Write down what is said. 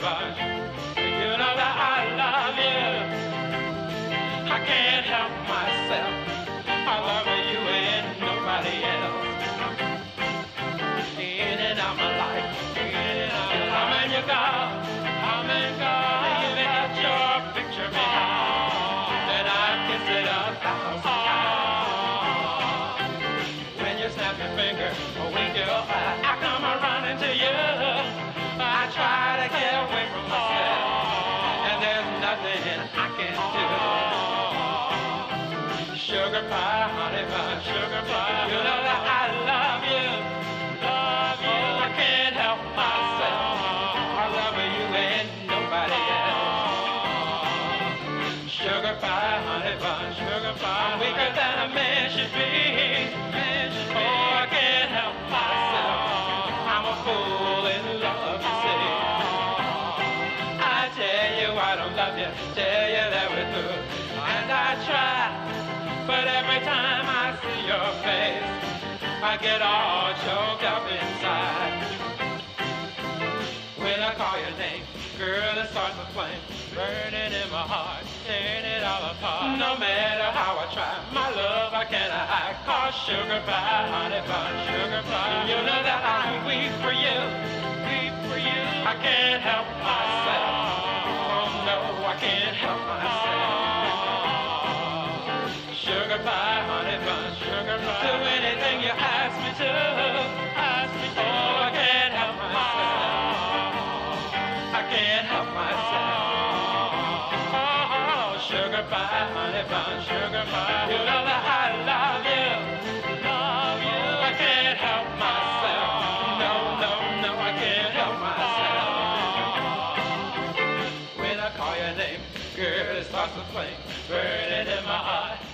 bunch. You know that I love you. I can't help myself. I love you and nobody else. In and out my life, in and out. Come and you go, come and go. You got your picture behind, and I kiss it 1,000 times. When you snap your finger or wink your eye, I come running to you. I try to get away from myself, and there's nothing I can do. Sugar pie, honey pie, sugar pie. You know that I love you, love you. I can't help myself. I love you and nobody else. Sugar pie, honey pie, sugar pie. I'm weaker than a man should be. Oh, I can't help myself. I'm a fool in love, you see. I tell you I don't love you, tell you that we're through, and I try. But every time I see your face, I get all choked up inside. When I call your name, girl, it starts a flame, burning in my heart, tearing it all apart. No matter how I try, my love I cannot hide. Cause sugar pie, honey pie, sugar pie. You know that I'm weak for you, weak for you. I can't help myself. Oh no, I can't help myself. Sugar pie, honey bun, sugar pie. Do anything you ask me to. Ask me to. Oh, I can't help myself. I can't help myself. Oh, sugar pie, honey bun, sugar pie. You know that I love you, love you. I can't help myself. No, no, no, I can't help myself. When I call your name, girl, it starts to flame, burning in my heart.